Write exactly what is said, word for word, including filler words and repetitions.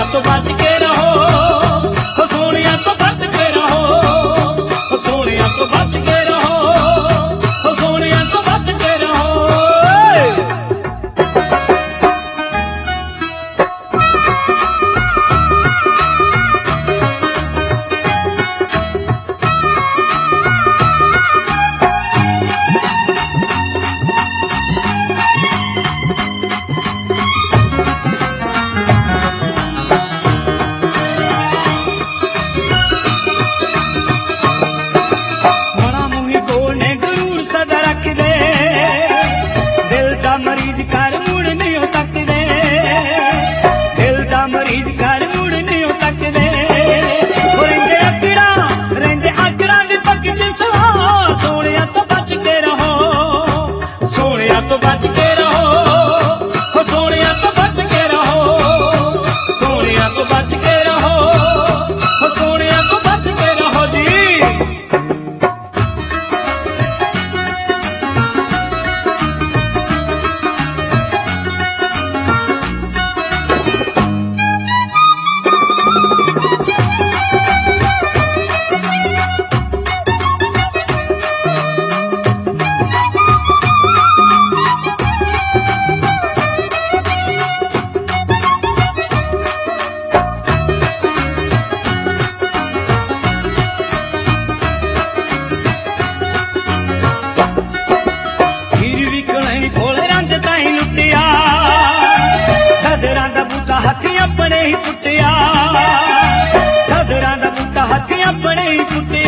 तो बच के रहो, हो सोनिया तो बच के रहो, हो सोनिया तो बच के रहो, हो सोनिया तो बच के रहो। मरीज घर मुड़ नहीं हो सकते, दिल दा मरीज घर मुड़ नहीं हो सकते। रेंजे अकड़ा रेंजे अकड़ा दी पक्की सवा, सोनिया तो बच के रहो, सोनिया तो बच के रहो, हो सोनिया तो बच के रहो, सोनिया तो बच के रहो, हो सोनिया तो बच के रहो जी। सदरां दा बूटा हथी अपने ही पुट्टिया, सदरां दा बूटा हथी अपने ही पुट्टिया।